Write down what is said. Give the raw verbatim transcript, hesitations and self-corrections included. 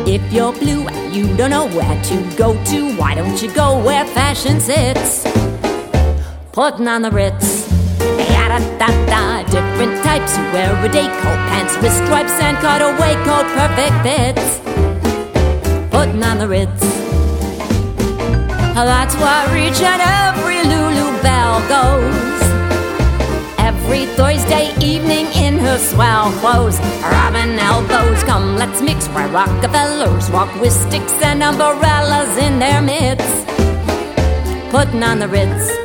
If you're blue and you don't know where to go to, why don't you go where fashion sits? Putting on the Ritz. Ya-da-da-da, different types who wear a day coat, pants with stripes and cutaway coat, perfect fits. Putting on the Ritz. That's why I reach at every Lulu Bell goes. Every Thursday evening in her swell clothes, rubbing elbows. Come, let's mix where Rockefellers walk with sticks and umbrellas in their mitts. Putting on the Ritz.